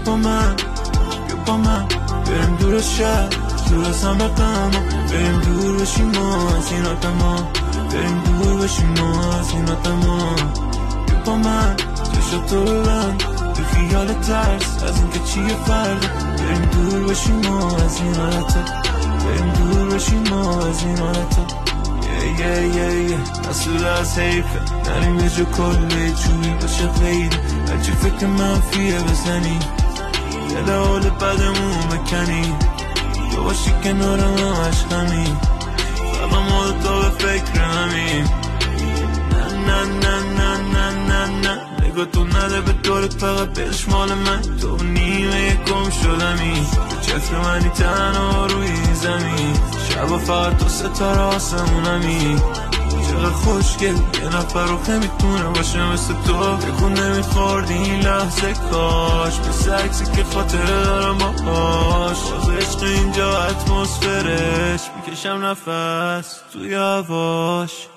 با من بریم دور از شهر، دور از همه غم، بریم دور بشیم ما از این آدما، بریم دور بشیم ما از این آدما. بیا با من چشاتو ببند، تو خیال ترس از اینکه چیه فردا، بریم دور بشیم ما از این حالتا، بریم دور بشیم ما از این حالتا. مسئول از حیفه نریم یه جا کله چوبی باشه غیره، هرچی فکر منفیه بزنی دل حال بدمون بکنی، تو باشی کنارم همش همین، فقط ما دوتا به فکر همین. نه نه نه نه نه نه نگاه تو نده به دورت، فقط بدش مال من، تو نیمه یکم شدمی، چفر منی تنها روی زمین، شبا فقط تو ستاره آسمونمی، چقدر خوشگل یه نفر رو که میتونه باشه مثل تو، تکون نمیخوردی این لحظه کاش، مثل عکسی که خاطره دارم باهاش، باز عشق اینجا اتمسفرش، میکشم نفس توی هواش.